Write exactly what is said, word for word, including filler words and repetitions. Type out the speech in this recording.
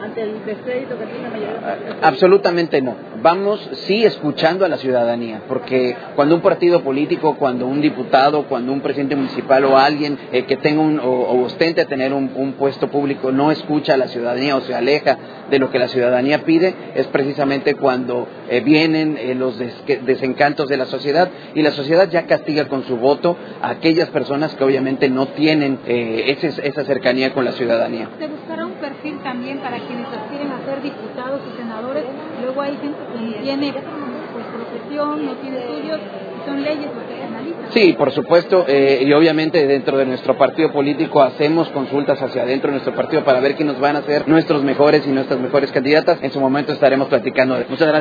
ante el descrédito que tiene la mayoría. Absolutamente no. Vamos sí escuchando a la ciudadanía, porque cuando un partido político, cuando un diputado, cuando un presidente municipal o alguien eh, que tenga un o, o ostente tener un, un puesto público no escucha a la ciudadanía o se aleja de lo que la ciudadanía pide, es precisamente cuando eh, vienen eh, los des desencantos de la sociedad, y la sociedad ya castiga con su voto a aquellas personas que obviamente no tienen eh, ese, esa cercanía con la ciudadanía. ¿Se buscará un perfil también para quienes aspiren a ser diputados y senadores? Luego hay gente que no tiene pues, profesión, no tiene estudios, y son leyes lo que se analizan. Sí, por supuesto, eh, y obviamente dentro de nuestro partido político hacemos consultas hacia adentro de nuestro partido para ver quiénes van a ser nuestros mejores y nuestras mejores candidatas. En su momento estaremos platicando. Muchas gracias.